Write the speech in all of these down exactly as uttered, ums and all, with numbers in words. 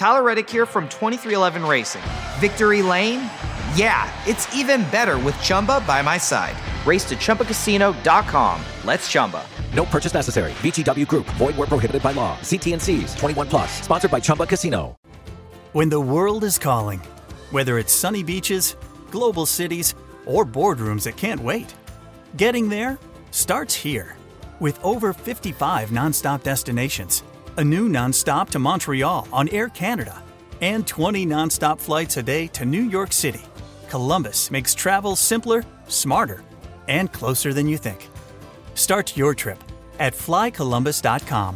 Tyler Reddick here from twenty-three eleven Racing. Victory Lane? Yeah, it's even better with Chumba by my side. Race to Chumba Casino dot com. Let's Chumba. No purchase necessary. V G W Group. Void where prohibited by law. See T and C's. twenty-one plus. Sponsored by Chumba Casino. When the world is calling, whether it's sunny beaches, global cities, or boardrooms that can't wait, getting there starts here. With over fifty-five nonstop destinations, a new nonstop to Montreal on Air Canada, and twenty nonstop flights a day to New York City, Columbus makes travel simpler, smarter, and closer than you think. Start your trip at fly columbus dot com.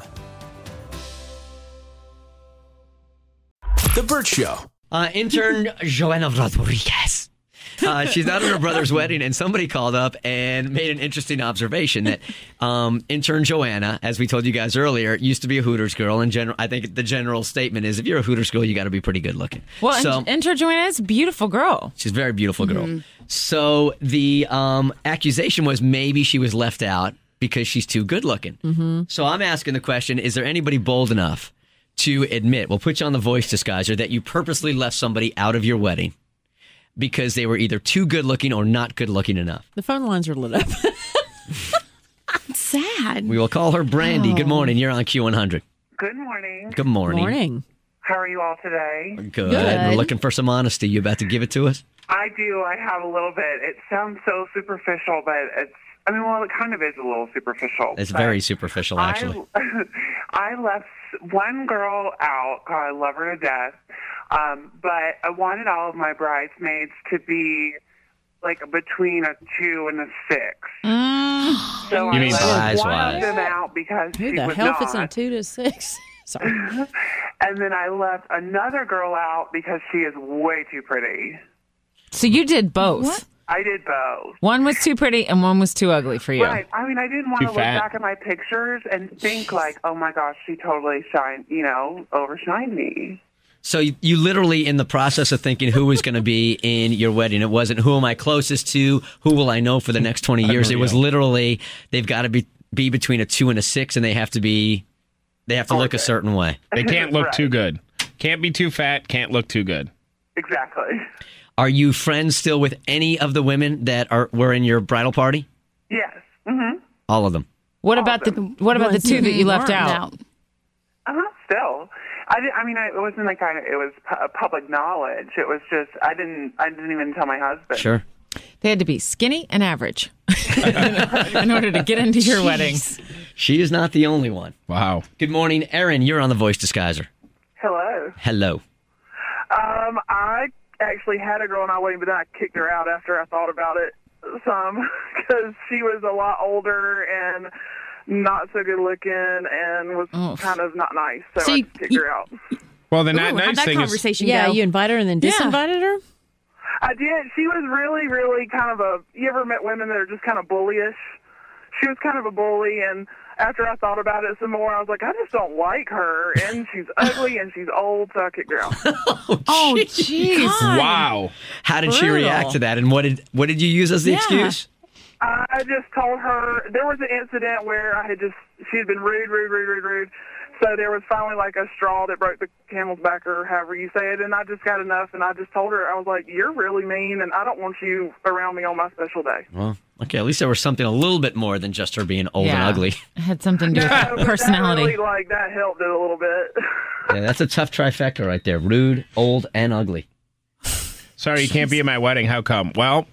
The Burt Show. Uh, intern Joanna Rodriguez. Uh, she's out at her brother's wedding, and somebody called up and made an interesting observation that um, intern Joanna, as we told you guys earlier, used to be a Hooters girl. In general, I think the general statement is if you're a Hooters girl, you got to be pretty good looking. Well, so, intern Joanna is a beautiful girl. She's a very beautiful girl. Mm-hmm. So the um, accusation was maybe she was left out because she's too good looking. Mm-hmm. So I'm asking the question, is there anybody bold enough to admit, we'll put you on the voice disguiser, that you purposely left somebody out of your wedding because they were either too good looking or not good looking enough? The phone lines are lit up. It's sad. We will call her Brandy. Oh. Good morning. You're on Q one hundred. Good morning. Good morning. Morning. How are you all today? Good. Good. We're looking for some honesty. You about to give it to us? I do. I have a little bit. It sounds so superficial, but it's, I mean, well, it kind of is a little superficial. It's but very superficial, actually. I, I left one girl out. God, I love her to death. Um, but I wanted all of my bridesmaids to be like between a two and a six. Mm. So You I mean left size-wise. one of them out because Who she the was hell not. fits in a two to six? Sorry. And then I left another girl out because she is way too pretty. So you did both. What? I did both. One was too pretty and one was too ugly for you. Right. I mean, I didn't want Too to look fat. back at my pictures and think like, oh my gosh, she totally shined, you know, overshined me. So you, you literally, in the process of thinking who was going to be in your wedding, it wasn't who am I closest to, who will I know for the next twenty years. It was literally they've got to be be between a two and a six, and they have to be they have to look a certain way. They can't look Right. too good. Can't be too fat. Can't look too good. Exactly. Are you friends still with any of the women that are were in your bridal party? Yes. Mm-hmm. All of them. What about the What about the two that you left Weren't out? Uh-huh. Still. I, did, I mean, I, it wasn't like kind of, it was pu- public knowledge. It was just, I didn't, I didn't even tell my husband. Sure. They had to be skinny and average in order to get into your wedding. She is not the only one. Wow. Good morning, Erin. You're on the voice disguiser. Hello. Hello. Um, I actually had a girl in my wedding, but then I kicked her out after I thought about it some because she was a lot older and not so good looking and was Oof. kind of not nice. So, So I you- just kicked her out. Well, the Ooh, not how'd nice that thing is, conversation Yeah, go? you invited her and then Yeah. disinvited her? I did. She was really, really kind of a. You ever met women that are just kind of bullyish? She was kind of a bully, and after I thought about it some more, I was like, I just don't like her, and she's ugly and she's old, so I kicked her out. Oh, jeez. wow. How did she Brutal. react to that? And what did what did you use as the Yeah. excuse? I just told her there was an incident where I had just she had been rude, rude, rude, rude, rude. So there was finally like a straw that broke the camel's back, or however you say it, and I just got enough, and I just told her, I was like, you're really mean, and I don't want you around me on my special day. Well, okay, at least there was something a little bit more than just her being old and Yeah. ugly. It had something to do No, with but personality. That really, like, that helped it a little bit. Yeah, that's a tough trifecta right there. Rude, old, and ugly. Sorry, you can't be at my wedding. How come? Well,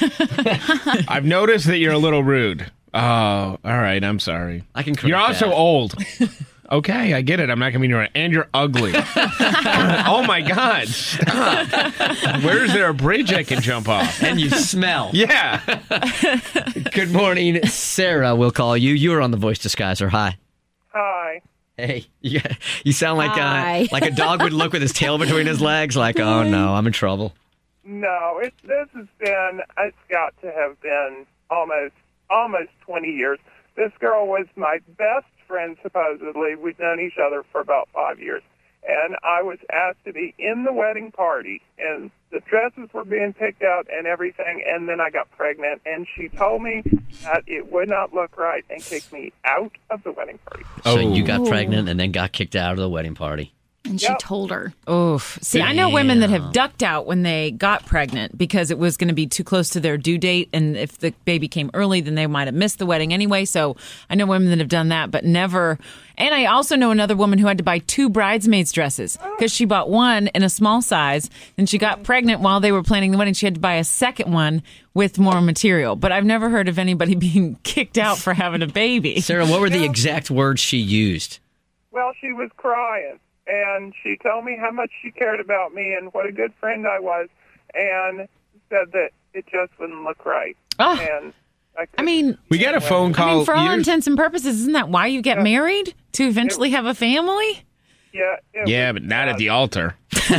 I've noticed that you're a little rude. Oh, all right. I'm sorry. I can correct You're also that. old. Okay, I get it. I'm not going to be your and you're ugly. Oh, my God. Stop. Where is there a bridge I can jump off? And you smell. Yeah. Good morning, Sarah. We'll call you. You're on the voice disguiser. Hi. Hi. Hey, you, you sound like Hi. uh, like a dog would look with his tail between his legs, like, oh no, I'm in trouble. No, it, this has been, it's got to have been almost, almost twenty years. This girl was my best friend, supposedly. We'd known each other for about five years. And I was asked to be in the wedding party, and the dresses were being picked out and everything, and then I got pregnant, and she told me that it would not look right and kicked me out of the wedding party. So Oh. you got pregnant and then got kicked out of the wedding party. And she Yep. told her. Oof. See, I know women that Damn. have ducked out when they got pregnant because it was going to be too close to their due date. And if the baby came early, then they might have missed the wedding anyway. So I know women that have done that, but never. And I also know another woman who had to buy two bridesmaids dresses because she bought one in a small size. And she got pregnant while they were planning the wedding. She had to buy a second one with more material. But I've never heard of anybody being kicked out for having a baby. Sarah, what were the exact words she used? Well, she was crying, and she told me how much she cared about me and what a good friend I was, and said that it just wouldn't look right. Oh. And I, I mean, We got a phone call. I mean, for all years- intents and purposes, isn't that why you get married? To eventually have a family? yeah, it Yeah, was but not at bad. the altar.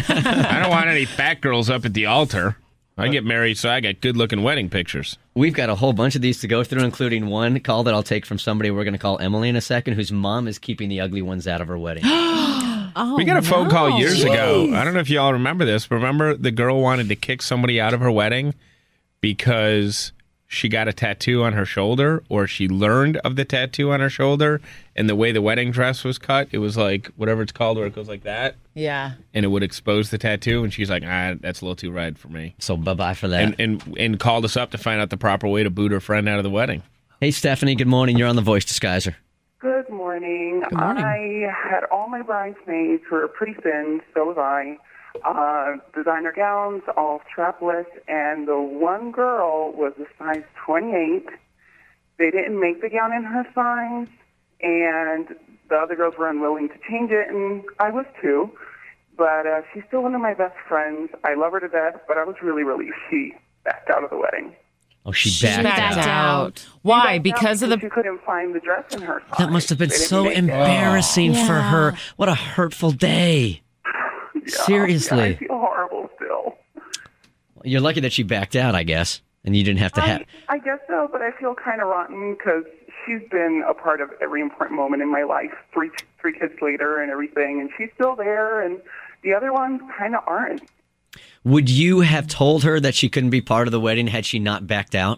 I don't want any fat girls up at the altar. I get married, so I got good-looking wedding pictures. We've got a whole bunch of these to go through, including one call that I'll take from somebody we're going to call Emily in a second, whose mom is keeping the ugly ones out of her wedding. Oh, We got a phone no. call years Jeez. ago. I don't know if y'all remember this. But remember the girl wanted to kick somebody out of her wedding because she got a tattoo on her shoulder, or she learned of the tattoo on her shoulder, and the way the wedding dress was cut, it was like whatever it's called, where it goes like that, Yeah. and it would expose the tattoo. And she's like, ah, that's a little too red for me. So bye-bye for that. And, and and called us up to find out the proper way to boot her friend out of the wedding. Hey, Stephanie, good morning. You're on the Voice Disguiser. Good morning. Good morning. I had all my bridesmaids who were pretty thin, so was I. Uh, designer gowns, all strapless, and the one girl was a size twenty-eight. They didn't make the gown in her size, and the other girls were unwilling to change it, and I was too. But uh, she's still one of my best friends. I love her to death, but I was really relieved she backed out of the wedding. Oh, she, She backed, backed out. out. Why? She backed Because out of the. she couldn't find the dress in her size. That must have been They didn't so make it. embarrassing for Yeah. her. What a hurtful day. Yeah, Seriously. yeah, I feel horrible still. You're lucky that she backed out, I guess, and you didn't have to have. I, I guess so, but I feel kind of rotten because she's been a part of every important moment in my life. Three three kids later and everything, and she's still there, and the other ones kind of aren't. Would you have told her that she couldn't be part of the wedding had she not backed out?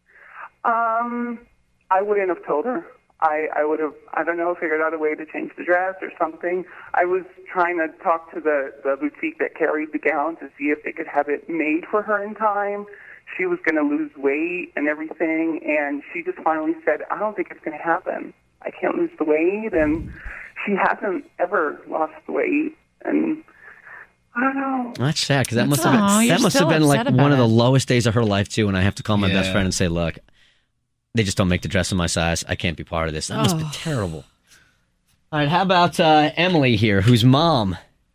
Um, I wouldn't have told her. I, I would have, I don't know, figured out a way to change the dress or something. I was trying to talk to the, the boutique that carried the gown to see if they could have it made for her in time. She was going to lose weight and everything, and she just finally said, I don't think it's going to happen. I can't lose the weight, and she hasn't ever lost the weight, and I don't know. That's sad because that That's- must have been Aw, you're that must have still been like upset one about of the it. lowest days of her life too. And I have to call my best Yeah. friend and say, "Look, they just don't make the dress in my size. I can't be part of this." That must be terrible. All right, how about uh, Emily here, whose mom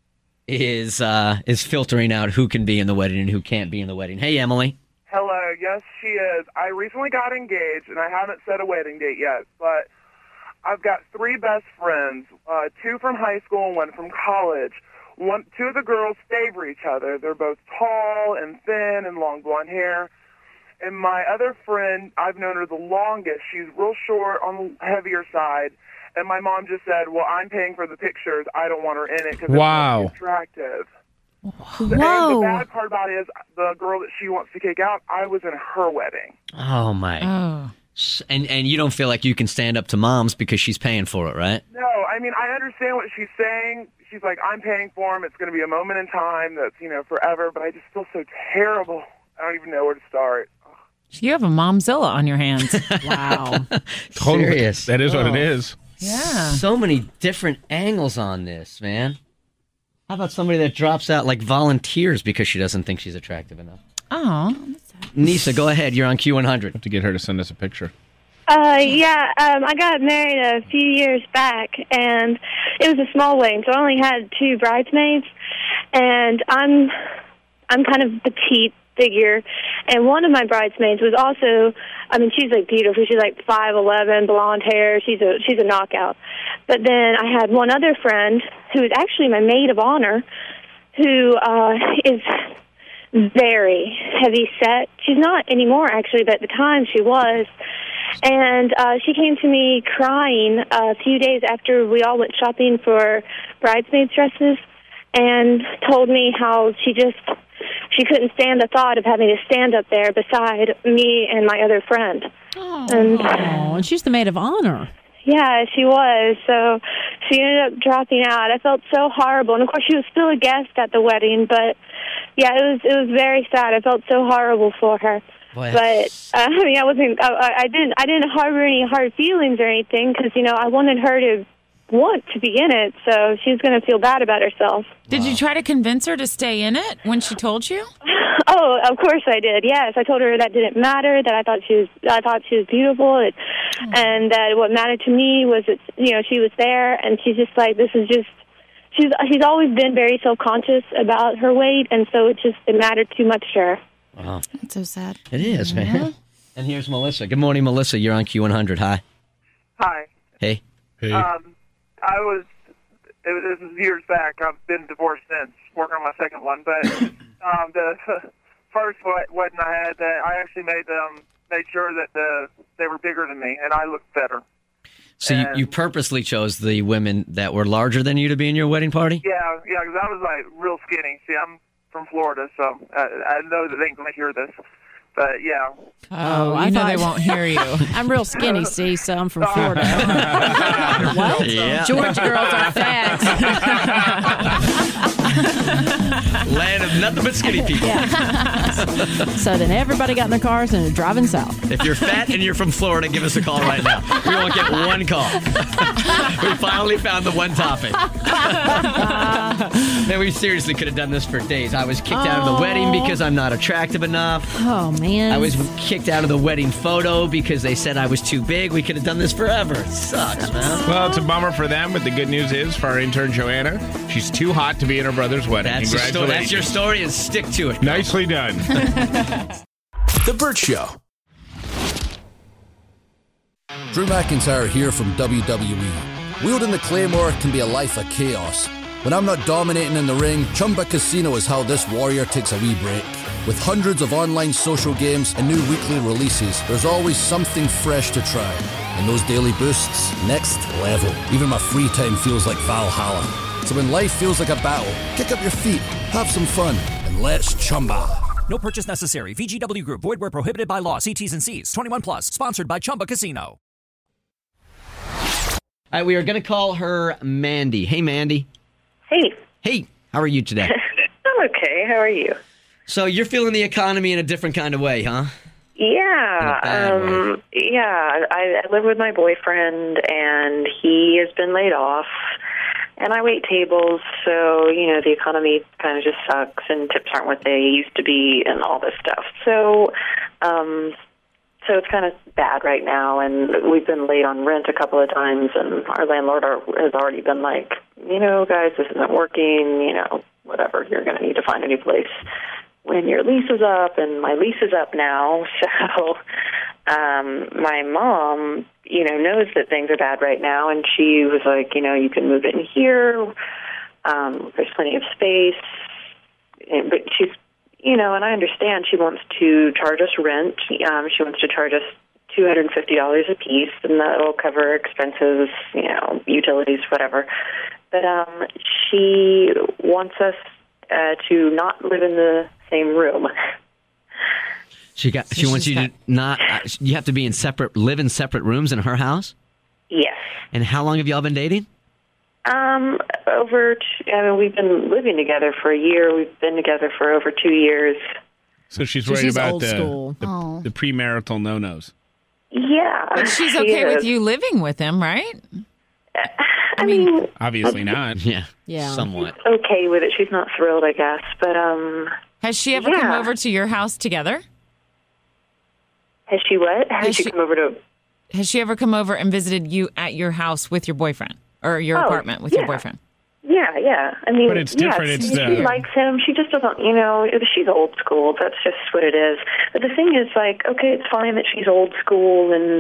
is uh, is filtering out who can be in the wedding and who can't be in the wedding. Hey, Emily. Hello, yes, she is. I recently got engaged, and I haven't set a wedding date yet, but I've got three best friends, uh, two from high school and one from college. One, two of the girls favor each other. They're both tall and thin and long blonde hair. And my other friend, I've known her the longest. She's real short, on the heavier side. And my mom just said, well, I'm paying for the pictures. I don't want her in it because Wow. it's not attractive. Whoa. And the bad part about it is the girl that she wants to kick out, I was in her wedding. Oh my. Oh. S- And and you don't feel like you can stand up to moms because she's paying for it, right? No, I mean, I understand what she's saying. She's like, I'm paying for him. It's going to be a moment in time that's, you know, forever. But I just feel so terrible. I don't even know where to start. You have a momzilla on your hands. Wow. Totally. Serious. That is what Oh. it is. Yeah. So many different angles on this, man. How about somebody that drops out, like volunteers because she doesn't think she's attractive enough? Oh. Nisa, go ahead. You're on Q one hundred. Have to get her to send us a picture. Uh, yeah, um, I got married a few years back, and it was a small wedding, so I only had two bridesmaids, and I'm, I'm kind of petite figure, and one of my bridesmaids was also, I mean, she's like beautiful. She's like five eleven, blonde hair. She's a she's a knockout. But then I had one other friend who is actually my maid of honor, who uh, is very heavy set. She's not anymore, actually, but at the time she was. And uh, she came to me crying a few days after we all went shopping for bridesmaids' dresses, and told me how she just she couldn't stand the thought of having to stand up there beside me and my other friend. Oh, And and she's the maid of honor. Yeah, she was. So she ended up dropping out. I felt so horrible, and of course she was still a guest at the wedding. But yeah, it was it was very sad. I felt so horrible for her. Boy. But uh, I mean, I wasn't. I, I didn't. I didn't harbor any hard feelings or anything because you know I wanted her to want to be in it, so she was going to feel bad about herself. Did you try to convince her to stay in it when she told you? Oh, of course I did. Yes, I told her that didn't matter. That I thought she was, I thought she was beautiful, and, and that what mattered to me was that you know she was there, and she's just like this is just. She's she's always been very self conscious about her weight, and so it just it mattered too much to her. Wow, that's so sad. It is, man. And here's Melissa. Good morning, Melissa. You're on Q one hundred. Hi. Hi. Hey. Hey. Um, I was, it was, this was years back. I've been divorced since, working on my second one. But um, the first wedding I had, uh, I actually made them made sure that the, they were bigger than me, and I looked better. So you, you purposely chose the women that were larger than you to be in your wedding party? Yeah, yeah, because I was like real skinny. See, I'm from Florida, so I, I know that they ain't going to hear this. But yeah. Oh, I know they won't hear you. I'm real skinny, see, so I'm from Florida. What? Yeah. Georgia girls are fat. Land of nothing but skinny people. Yeah. So then everybody got in their cars and are driving south. If you're fat and you're from Florida, give us a call right now. We won't get one call. We finally found the one topic. Man, we seriously could have done this for days. I was kicked out of the wedding because I'm not attractive enough. Oh, man. I was kicked out of the wedding photo because they said I was too big. We could have done this forever. It sucks, man. Well, it's a bummer for them, but the good news is for our intern Joanna, she's too hot to be in her brother's wedding. That's, your story. That's your story, and stick to it. Nicely done. The Burt Show. Drew McIntyre here from W W E. Wielding the Claymore can be a life of chaos. When I'm not dominating in the ring, Chumba Casino is how this warrior takes a wee break. With hundreds of online social games and new weekly releases, there's always something fresh to try. And those daily boosts, next level. Even my free time feels like Valhalla. So when life feels like a battle, kick up your feet, have some fun, and let's Chumba. No purchase necessary. V G W Group. Void where prohibited by law. See T's and C's. twenty-one plus. Sponsored by Chumba Casino. All right, we are going to call her Mandy. Hey, Mandy. Hey. Hey, how are you today? I'm okay. How are you? So you're feeling the economy in a different kind of way, huh? Yeah. Um, yeah. I, I live with my boyfriend, and he has been laid off. And I wait tables, so, you know, the economy kind of just sucks, and tips aren't what they used to be, and all this stuff. So, um, so it's kind of bad right now, and we've been late on rent a couple of times, and our landlord are, has already been like, you know, guys, this isn't working, you know, whatever, you're going to need to find a new place when your lease is up, and my lease is up now, so um, my mom, you know, knows that things are bad right now, and she was like, you know, you can move in here, um, there's plenty of space, and, but she's, you know, and I understand she wants to charge us rent, um, she wants to charge us two hundred fifty dollars a piece, and that'll cover expenses, you know, utilities, whatever, but um, she wants us uh, to not live in the same room. She got. She wants you to not. Uh, you have to be in separate, live in separate rooms in her house. Yes. And how long have y'all been dating? Um, over. T- I mean, we've been living together for a year. We've been together for over two years. So she's So worried she's about old the, school. the, Oh. the premarital no-nos. Yeah, But she's she okay with is. you living with him, right? I mean, Obviously not. Yeah. Yeah. Somewhat. okay with it. She's not thrilled, I guess. But um, Has she ever yeah. come over to your house together? Has she what? Has, Has she, she- come over to? Has she ever come over and visited you at your house with your boyfriend or your Oh, apartment with yeah. your boyfriend? Yeah, yeah. I mean, But it's yeah, different. It's she, the- she likes him. She just doesn't, you know. She's old school. That's just what it is. But the thing is, like, okay, it's fine that she's old school, and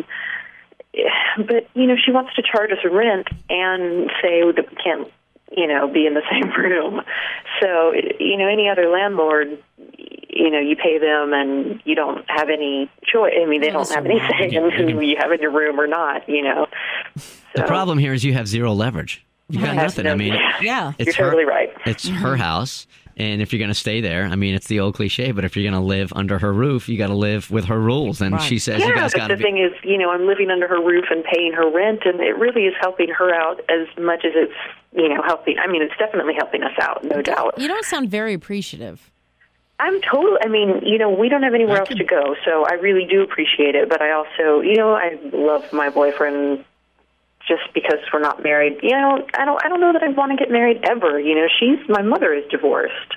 but you know, she wants to charge us rent and say that we can't, you know, be in the same room. So, you know, any other landlord, you know, you pay them and you don't have any choice. I mean, they don't have any say in who you have in your room or not, you know. The problem here is you have zero leverage. You got I have nothing. no- I mean, Yeah. it's You're her, totally right. It's her house. And if you're going to stay there, I mean, it's the old cliche, but if you're going to live under her roof, you got to live with her rules. And Right. she says yeah, you guys but got to the be. thing is, you know, I'm living under her roof and paying her rent, and it really is helping her out as much as it's, you know, helping. I mean, it's definitely helping us out, no doubt. You don't sound very appreciative. I'm totally, I mean, you know, we don't have anywhere else to go, so I really do appreciate it. But I also, you know, I love my boyfriend just because we're not married. You know, I don't, I don't know that I want to get married ever. You know, she's, my mother is divorced.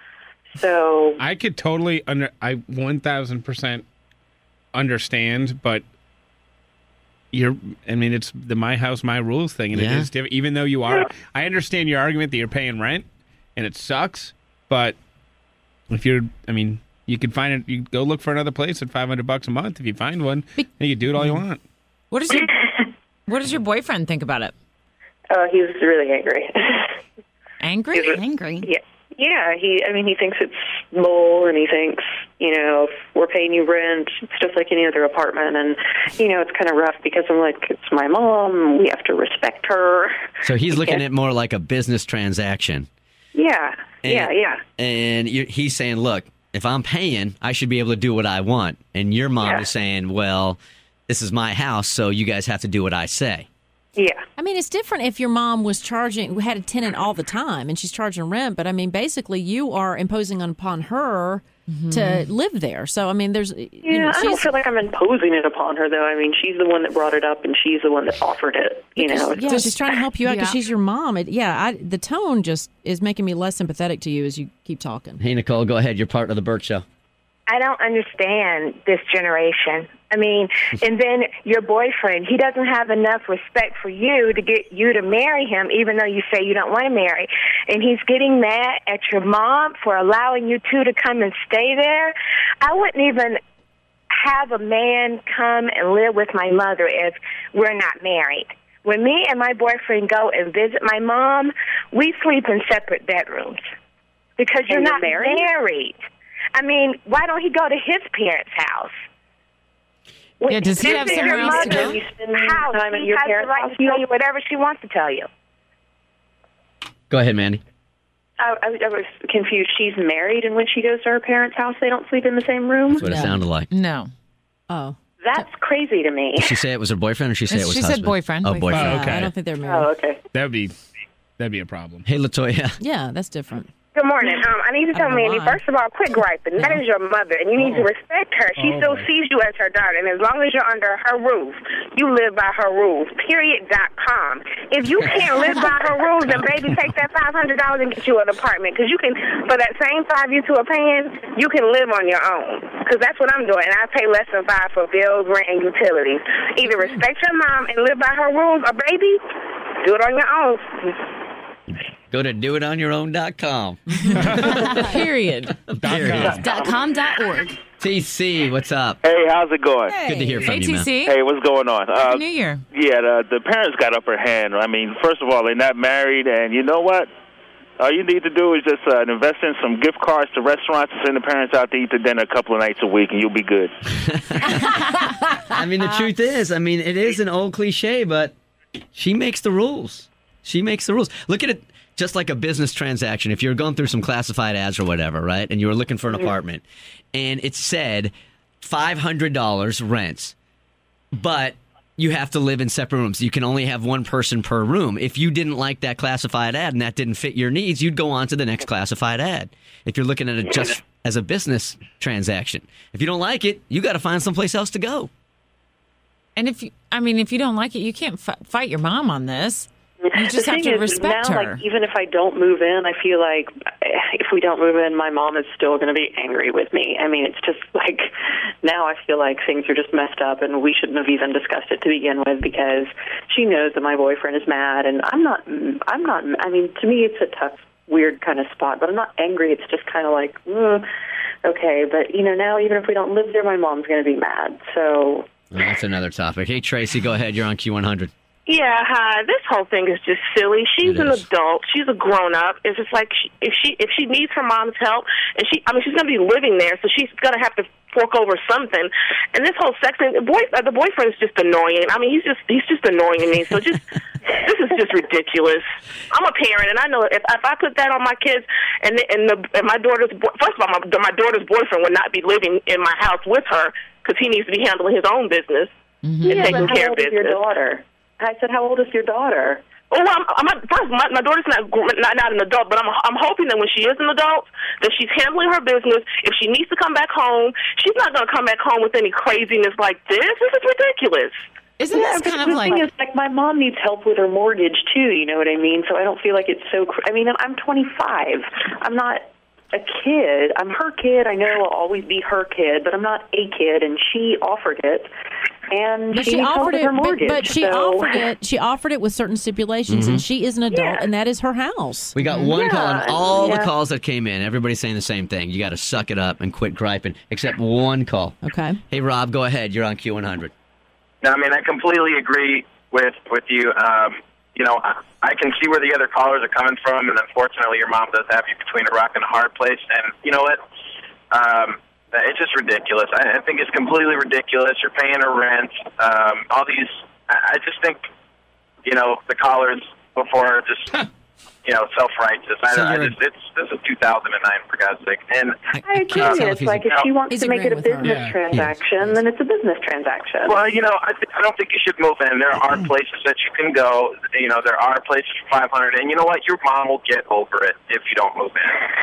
So I could totally under I one thousand percent understand, but you're I mean it's the my house my rules thing, and Yeah. it is different. Even though you are, I understand your argument that you're paying rent and it sucks, but if you're, I mean, you could find it. You go look for another place at five hundred bucks a month if you find one, and you can do it all you want. What does your What does your boyfriend think about it? uh, he's really angry. Angry? Angry. Yeah. Yeah, he. I mean, he thinks it's bull, and he thinks, you know, if we're paying you rent, it's just like any other apartment, and you know, it's kind of rough because I'm like, it's my mom. We have to respect her. So he's looking Yeah. at more like a business transaction. Yeah, And- yeah, yeah. And you, he's saying, look, if I'm paying, I should be able to do what I want. And your mom Yeah. is saying, well, this is my house, so you guys have to do what I say. Yeah. I mean, it's different if your mom was charging, had a tenant all the time, and she's charging rent. But I mean, basically, you are imposing upon her to live there. So I mean, there's Yeah, you know, I don't she's, feel like I'm imposing it upon her, though. I mean, she's the one that brought it up, and she's the one that offered it. You know, it's yeah, just, she's trying to help you out because Yeah. she's your mom. It, yeah, I, the tone just is making me less sympathetic to you as you keep talking. Hey, Nicole, go ahead. You're part of the Burt Show. I don't understand this generation. I mean, and then your boyfriend, he doesn't have enough respect for you to get you to marry him, even though you say you don't want to marry. And he's getting mad at your mom for allowing you two to come and stay there. I wouldn't even have a man come and live with my mother if we're not married. When me and my boyfriend go and visit my mom, we sleep in separate bedrooms because you're And you're not married? married. I mean, why don't he go to his parents' house? Yeah, does he This have is somewhere your else to mother's go? You spend house. time at She your has the parents' right house? to tell you whatever she wants to tell you. Go ahead, Mandy. I, I, I was confused. She's married, and when she goes to her parents' house, they don't sleep in the same room? That's what it No. sounded like. No. Oh, That's crazy to me. Did she say it was her boyfriend, or she say it was She said husband? boyfriend. Oh, boyfriend. Oh, yeah, okay. I don't think they're married. Oh, okay. That'd be that'd be a problem. Hey, Latoya. Yeah, that's different. Good morning. Um, I need to I tell don't know Mandy, why. first of all, quit griping. That is your mother, and you need to respect her. She Oh, still boy. sees you as her daughter, and as long as you're under her roof, you live by her rules, period, dot com. If you can't live by her rules, then baby, take that five hundred dollars and get you an apartment, because you can, for that same five you two are paying, you can live on your own, because that's what I'm doing, and I pay less than five for bills, rent, and utilities. Either respect your mom and live by her rules, or baby, do it on your own. Go to do it on your own dot com. Period. Period. Dot com dot org. T C, what's up? Hey, how's it going? Good to hear from Hey, you, man. T C. Hey, what's going on? Happy Uh, New Year. yeah, the, the parents got upper hand. I mean, first of all, they're not married, and you know what? All you need to do is just uh, invest in some gift cards to restaurants and send the parents out to eat to dinner a couple of nights a week, and you'll be good. I mean, the truth is, I mean, it is an old cliche, but she makes the rules. She makes the rules. Look at it just like a business transaction. If you're going through some classified ads or whatever, right, and you were looking for an apartment, and it said five hundred dollars rents, but you have to live in separate rooms. You can only have one person per room. If you didn't like that classified ad and that didn't fit your needs, you'd go on to the next classified ad. If you're looking at it just as a business transaction, if you don't like it, you got to find someplace else to go. And if you, I mean, if you don't like it, you can't f- fight your mom on this. You just the have thing to is, respect now, her. Like, even if I don't move in, I feel like if we don't move in, my mom is still going to be angry with me. I mean, it's just like now I feel like things are just messed up, and we shouldn't have even discussed it to begin with because she knows that my boyfriend is mad, and I'm not. I'm not. I mean, to me, it's a tough, weird kind of spot, but I'm not angry. It's just kind of like, mm, okay, but you know, now even if we don't live there, my mom's going to be mad. So. Well, that's another topic. Hey, Tracy, go ahead. You're on Q one hundred. Yeah, hi. This whole thing is just silly. She's It an is. adult. She's a grown up. It's just like she, if she if she needs her mom's help, and she, I mean, she's going to be living there, so she's going to have to fork over something. And this whole sex thing, the boy, uh, the boyfriend's just annoying. I mean, he's just he's just annoying to me. So just this is just ridiculous. I'm a parent, and I know if, if I put that on my kids, and the, and, the, and my daughter's bo- first of all, my, my daughter's boyfriend would not be living in my house with her because he needs to be handling his own business mm-hmm. and yeah, taking but care how of old is business. your daughter? I said, how old is your daughter? Oh, well, I'm, I'm not, first, my, my daughter's not, not not an adult, but I'm I'm hoping that when she is an adult, that she's handling her business. If she needs to come back home, she's not going to come back home with any craziness like this. This is ridiculous. Isn't yeah, this kind the of like... thing is, like, my mom needs help with her mortgage, too, you know what I mean? So I don't feel like it's so... Cr- I mean, I'm twenty-five. I'm not a kid. I'm her kid. I know I'll always be her kid, but I'm not a kid, and she offered it. And but she, she needs help offered with it, her mortgage, but, but she so. offered it. She offered it with certain stipulations, Mhm. and she is an adult, Yeah. and that is her house. We got one Yeah, call, and all yeah. the calls that came in, everybody's saying the same thing. You got to suck it up and quit griping, except one call. Okay. Hey, Rob, go ahead. You're on Q one hundred. No, I mean, I completely agree with with you. Um, you know, I, I can see where the other callers are coming from, and unfortunately, your mom does have you between a rock and a hard place. And you know what? Um, it's just ridiculous. I, I think it's completely ridiculous. You're paying her rent. Um, all these. I, I just think, you know, the callers before are just, you know, self-righteous. I, So I you're- just, it's this is two thousand nine for God's sake. And I agree. tell if It's he's like if a- she wants He's to make it a agreeing with her. business Yeah. transaction, then it's a business transaction. Well, you know, I, th- I don't think you should move in. There are places that you can go. You know, there are places for five hundred, and you know what? Your mom will get over it if you don't move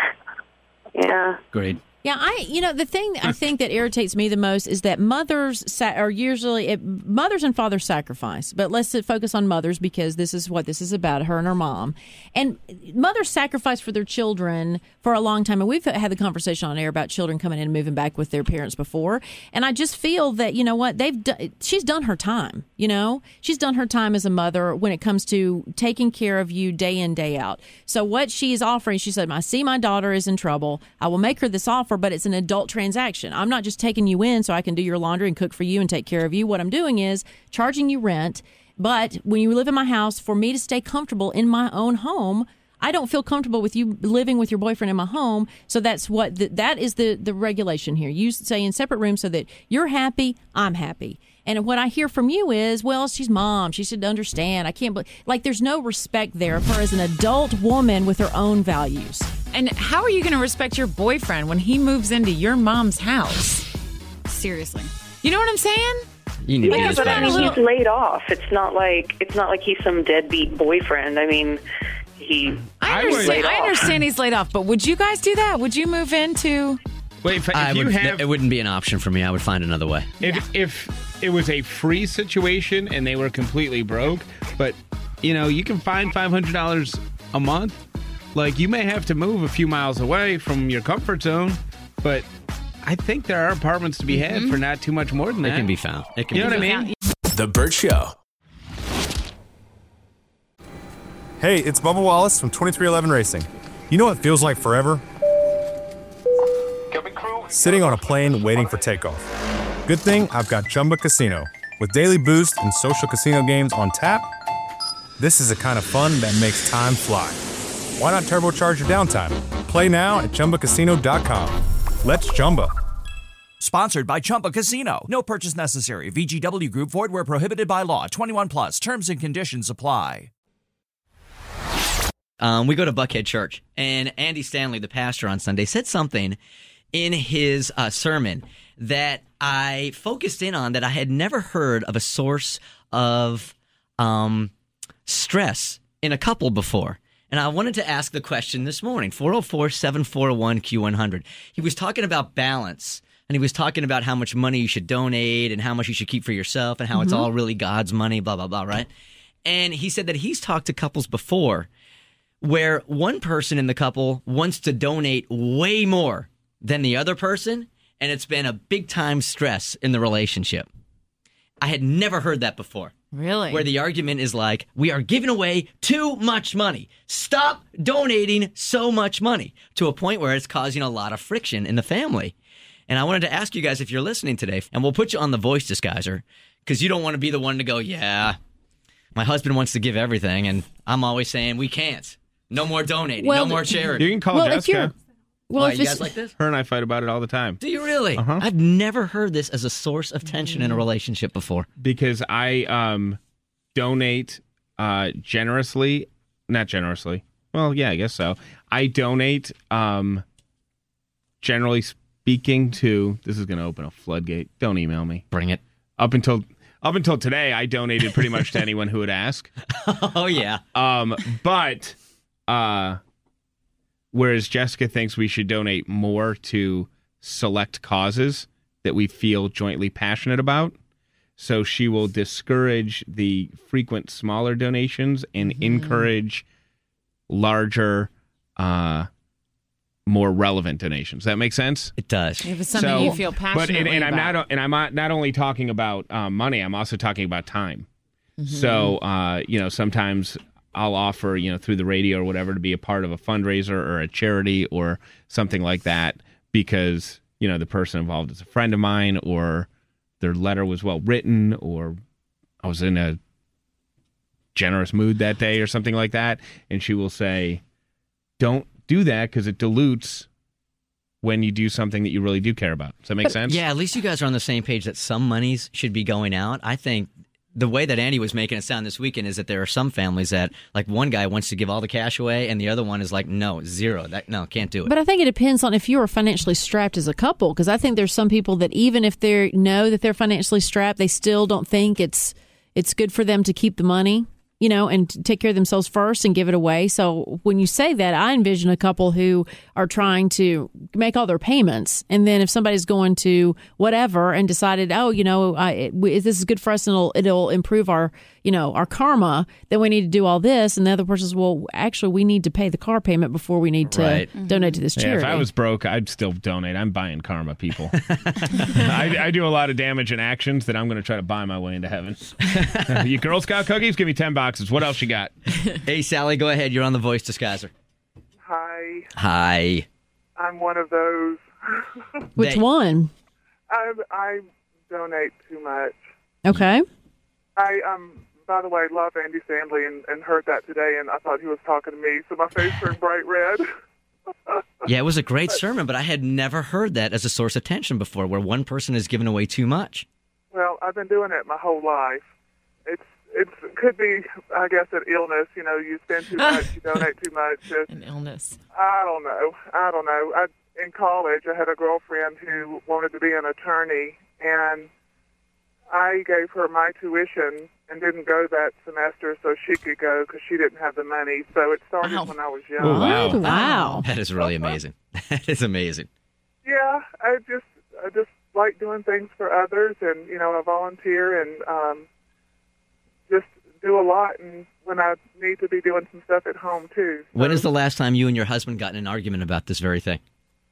in. Yeah. Great. Yeah, I you know the thing I think that irritates me the most is that mothers sa- are usually it, mothers and fathers sacrifice, but let's focus on mothers because this is what this is about, her and her mom. And mothers sacrifice for their children for a long time, and we've had the conversation on air about children coming in and moving back with their parents before. And I just feel that you know what they've done. She's done her time. You know, she's done her time as a mother when it comes to taking care of you day in day out. So what she's offering, she said, "I see my daughter is in trouble. I will make her this offer." But it's an adult transaction. I'm not just taking you in so I can do your laundry and cook for you and take care of you. What I'm doing is charging you rent. But when you live in my house, for me to stay comfortable in my own home, I don't feel comfortable with you living with your boyfriend in my home. So that's what the, that is the, the regulation here. You stay in separate rooms so that you're happy, I'm happy. And what I hear from you is, well, she's mom. She should understand. I can't believe, like, there's no respect there for her as an adult woman with her own values. And how are you going to respect your boyfriend when he moves into your mom's house? Seriously. You know what I'm saying? You need to Yeah, get this but I back. mean, he's laid off. It's not like it's not like he's some deadbeat boyfriend. I mean, he. I I would- understand. laid I off. understand he's laid off, but would you guys do that? Would you move into? Wait, if, if I you would, have, it wouldn't be an option for me. I would find another way. if if it was a free situation and they were completely broke, but you know, you can find five hundred dollars a month. Like, you may have to move a few miles away from your comfort zone, but I think there are apartments to be had for not too much more than It that. can be found. It can You know be what I found. mean? The Burt Show. Hey, it's Bubba Wallace from twenty-three eleven Racing. You know what feels like forever? Sitting on a plane waiting for takeoff. Good thing I've got Chumba Casino. With daily boost and social casino games on tap, this is the kind of fun that makes time fly. Why not turbocharge your downtime? Play now at Chumba Casino dot com. Let's Chumba. Sponsored by Chumba Casino. No purchase necessary. V G W Group. Void where prohibited by law. twenty-one plus. Terms and conditions apply. Um, we go to Buckhead Church, and Andy Stanley, the pastor on Sunday, said something in his uh, sermon that I focused in on that I had never heard of a source of um, stress in a couple before. And I wanted to ask the question this morning, four oh four, seven four one, Q one hundred. He was talking about balance, and he was talking about how much money you should donate and how much you should keep for yourself and how it's Mhm. all really God's money, blah, blah, blah, right? And he said that he's talked to couples before where one person in the couple wants to donate way more than the other person, and it's been a big-time stress in the relationship. I had never heard that before. Really? Where the argument is like, we are giving away too much money. Stop donating so much money, to a point where it's causing a lot of friction in the family. And I wanted to ask you guys if you're listening today, and we'll put you on the voice disguiser, because you don't want to be the one to go, yeah, my husband wants to give everything, and I'm always saying we can't. No more donating. Well, no more charity. You can call well, Jessica. Well, oh, you guys like this? Her and I fight about it all the time. Do you really? Uh-huh. I've never heard this as a source of tension in a relationship before. Because I um, donate uh, generously, not generously. Well, yeah, I guess so. I donate, um, generally speaking, to, this is going to open a floodgate. Don't email me. Bring it. Up until up until today, I donated pretty much to anyone who would ask. Oh, yeah. Um, but uh, whereas Jessica thinks we should donate more to select causes that we feel jointly passionate about, so she will discourage the frequent smaller donations and mm-hmm. encourage larger, uh, more relevant donations. Does that make sense? It does. If it's something so, you feel passionately but, and, and I'm about. not, and I'm not, not only talking about um, money. I'm also talking about time. Mm-hmm. So, uh, you know, sometimes I'll offer, you know, through the radio or whatever, to be a part of a fundraiser or a charity or something like that because, you know, the person involved is a friend of mine, or their letter was well written, or I was in a generous mood that day or something like that. And she will say, don't do that because it dilutes when you do something that you really do care about. Does that make But, sense? Yeah, at least you guys are on the same page that some monies should be going out. I think the way that Andy was making it sound this weekend is that there are some families that, like, one guy wants to give all the cash away and the other one is like, no, zero. That no, can't do it. But I think it depends on if you are financially strapped as a couple, because I think there's some people that even if they know that they're financially strapped, they still don't think it's it's good for them to keep the money, you know, and take care of themselves first and give it away. So when you say that, I envision a couple who are trying to make all their payments. And then if somebody's going to whatever and decided, oh, you know, I, it, this is good for us and it'll, it'll improve our, you know, our karma, then we need to do all this. And the other person's, well, actually, we need to pay the car payment before we need to Right. donate to this charity. Yeah, if I was broke, I'd still donate. I'm buying karma, people. I, I do a lot of damage and actions that I'm going to try to buy my way into heaven. You Girl Scout cookies? Give me ten boxes. What else you got? Hey, Sally, go ahead. You're on the Voice Disguiser. Hi, Hi. I'm one of those. Which They- one? I, I donate too much. Okay. I um. By the way, love Andy Sandley and, and heard that today, and I thought he was talking to me, so my face turned bright red. Yeah, it was a great sermon, but I had never heard that as a source of tension before, where one person is giving away too much. Well, I've been doing it my whole life. It's it's it could be, I guess, an illness. You know, you spend too much, you donate too much. Just, An illness. I don't know. I don't know. I, in college, I had a girlfriend who wanted to be an attorney, and I gave her my tuition and didn't go that semester so she could go because she didn't have the money. So it started Wow. when I was young. Oh, wow. Oh, wow. That is really amazing. That is amazing. Yeah, I just I just like doing things for others, and you know, I volunteer and um, just do a lot. And when I need to be doing some stuff at home too. When is the last time you and your husband got in an argument about this very thing?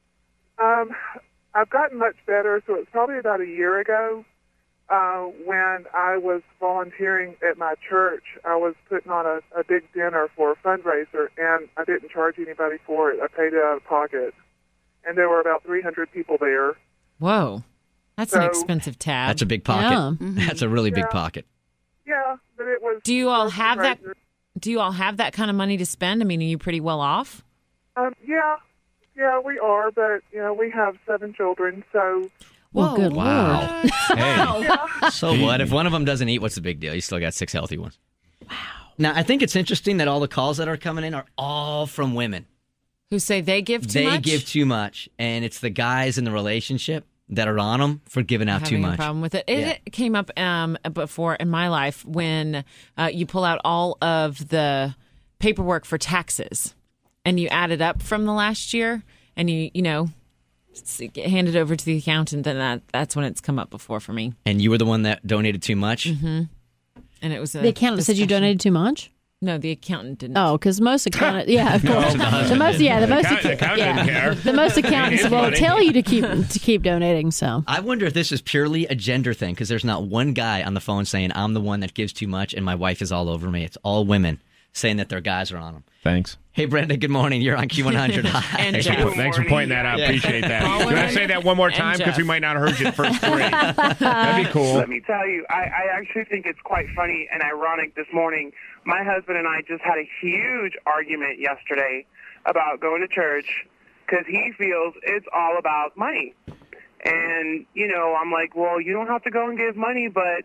Um, I've gotten much better, so it's probably about a year ago. Uh, when I was volunteering at my church, I was putting on a, a big dinner for a fundraiser, and I didn't charge anybody for it. I paid it out of pocket. And there were about three hundred people there. Whoa. That's an So- expensive tab. That's a big pocket. Yeah. Mhm. That's a really big Yeah. pocket. Yeah, but it was... Do you all have that? fundraiser. Do you all have that kind of money to spend? I mean, are you pretty well off? Um, yeah, yeah, we are, but, you know, we have seven children, so... Well, Whoa. good Wow. Lord. Hey. So what? If one of them doesn't eat, what's the big deal? You still got six healthy ones. Wow. Now, I think it's interesting that all the calls that are coming in are all from women. Who say they give too they much? give too much, and it's the guys in the relationship that are on them for giving out too having much. a problem with it. It Yeah. came up um, before in my life when uh, you pull out all of the paperwork for taxes and you add it up from the last year and you, you know, s- get handed over to the accountant, and that, that's when it's come up before for me. And you were the one that donated too much? Mm-hmm. And it was a The accountant said you discussion. donated too much? No, the accountant didn't. Oh, because most accountants, yeah, of No, course. the the husband most, yeah, the didn't. most, The account- the accountant didn't care. the most accountants His will money. tell you to keep to keep donating. So I wonder if this is purely a gender thing, because there's not one guy on the phone saying, I'm the one that gives too much and my wife is all over me. It's all women saying that their guys are on them. Thanks. Hey, Brenda, good morning. You're on Q one hundred. Hi. And Thanks for, Jeff. thanks for pointing that out. Yeah. Appreciate that. All Can I women say that one more and time? Because we Jeff. might not have heard you at first three. That'd be cool. Let me tell you, I, I actually think it's quite funny and ironic this morning. My husband and I just had a huge argument yesterday about going to church because he feels it's all about money. And, you know, I'm like, well, you don't have to go and give money, but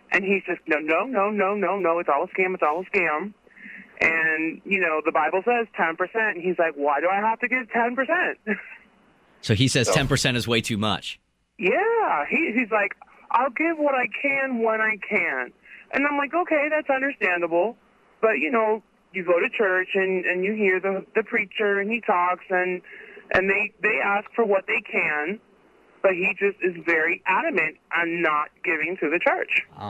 And he's just, no, no, no, no, no, no, it's all a scam, it's all a scam. And, you know, the Bible says ten percent. And he's like, why do I have to give ten percent? So he says So- ten percent is way too much. Yeah, he, he's like, I'll give what I can when I can. And I'm like, okay, that's understandable. But, you know, you go to church and, and you hear the, the preacher and he talks and and they, they ask for what they can, but he just is very adamant on not giving to the church. Oh.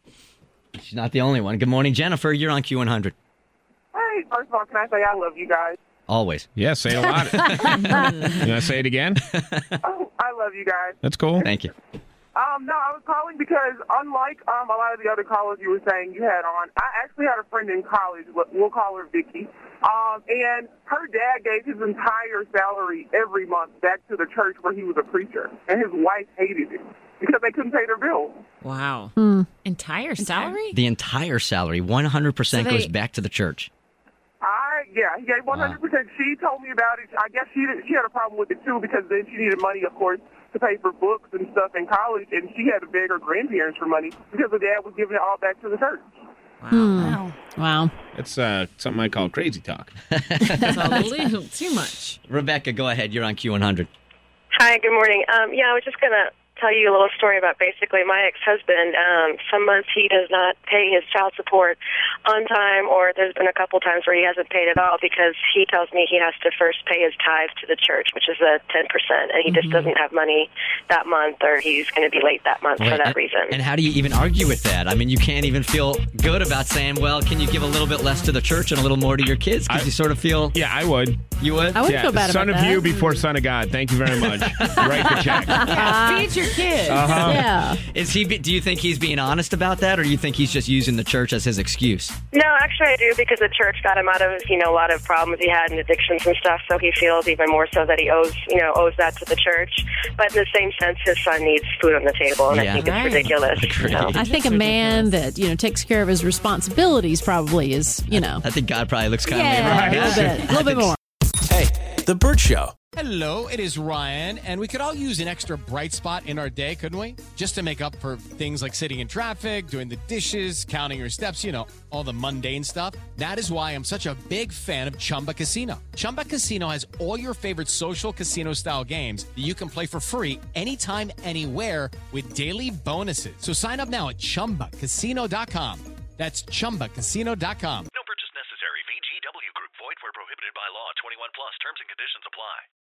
She's not the only one. Good morning, Jennifer. You're on Q one hundred. Hey, first of all, can I say I love you guys? Always. Yeah, say it a lot. You want to say it again? Oh, I love you guys. That's cool. Thank you. Um, no, I was calling because unlike um, a lot of the other callers you were saying you had on, I actually had a friend in college. We'll call her Vicky. Um, and her dad gave his entire salary every month back to the church where he was a preacher. And his wife hated it because they couldn't pay their bills. Wow. Hmm. Entire salary? The entire salary, one hundred percent So they- goes back to the church. I, yeah, he gave one hundred percent. She told me about it. I guess she did, she had a problem with it, too, because then she needed money, of course, to pay for books and stuff in college, and she had to beg her grandparents for money because her dad was giving it all back to the church. Wow. Wow. It's uh, something I call crazy talk. That's a little too much. Rebecca, go ahead. You're on Q one hundred. Hi, good morning. Um, yeah, I was just going to tell you a little story about basically my ex-husband. Um, some months he does not pay his child support on time, or there's been a couple times where he hasn't paid at all because he tells me he has to first pay his tithe to the church, which is a ten percent, and he just doesn't have money that month, or he's going to be late that month for Wait, that and, reason. And how do you even argue with that? I mean, you can't even feel good about saying, well, can you give a little bit less to the church and a little more to your kids? Because you sort of feel... Yeah, I would. You would? I would yeah, feel bad son about of that. you before son of God. Thank you very much. Write the check. Yeah, feed your kids. Uh-huh. Yeah. Is he? Do you think he's being honest about that, or do you think he's just using the church as his excuse? No, actually I do, because the church got him out of, you know, a lot of problems he had and addictions and stuff, so he feels even more so that he owes, you know, owes that to the church. But in the same sense, his son needs food on the table, and Yeah. I think Right. it's ridiculous. You know? I think a man that, you know, takes care of his responsibilities probably is, you know. I think God probably looks kind Yeah, of a little bit. A little bit more. Hey, The Burt Show. Hello, it is Ryan, and we could all use an extra bright spot in our day, couldn't we? Just to make up for things like sitting in traffic, doing the dishes, counting your steps, you know, all the mundane stuff. That is why I'm such a big fan of Chumba Casino. Chumba Casino has all your favorite social casino-style games that you can play for free anytime, anywhere with daily bonuses. So sign up now at chumba casino dot com. That's chumba casino dot com.